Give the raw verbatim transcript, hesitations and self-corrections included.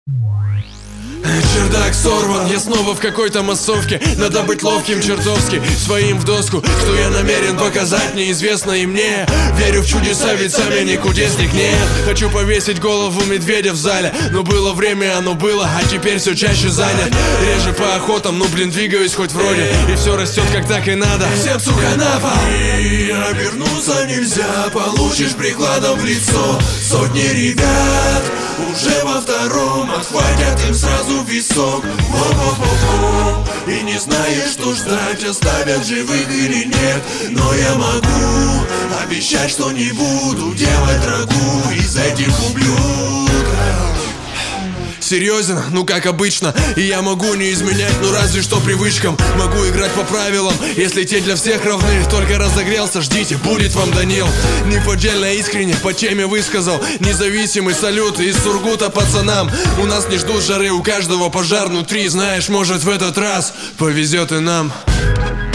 Чердак сорван, я снова в какой-то массовке. Надо быть ловким чертовски, своим в доску. Что я намерен показать, неизвестно и мне. Верю в чудеса, ведь сам я не кудесник, нет. Хочу повесить голову медведя в зале, но было время, оно было, а теперь все чаще занят. Реже по охотам, ну блин, двигаюсь хоть вроде. И все растет как так и надо. Всем, сука, напал. И обернуться нельзя, получишь прикладом в лицо. Сотни ребят уже во втором отхватят им сразу в висок. Во-во-во-во. И не знаешь, что ждать, оставят живых или нет. Но я могу обещать, что не буду делать рагу из этих ублюдков. Серьезен, ну как обычно. И я могу не изменять, ну разве что привычкам. Могу играть по правилам, если те для всех равны. Только разогрелся, ждите, будет вам Данил. Неподдельно искренне, по теме высказал. Независимый салют из Сургута пацанам. У нас не ждут жары, у каждого пожар внутри. Знаешь, может в этот раз повезет и нам.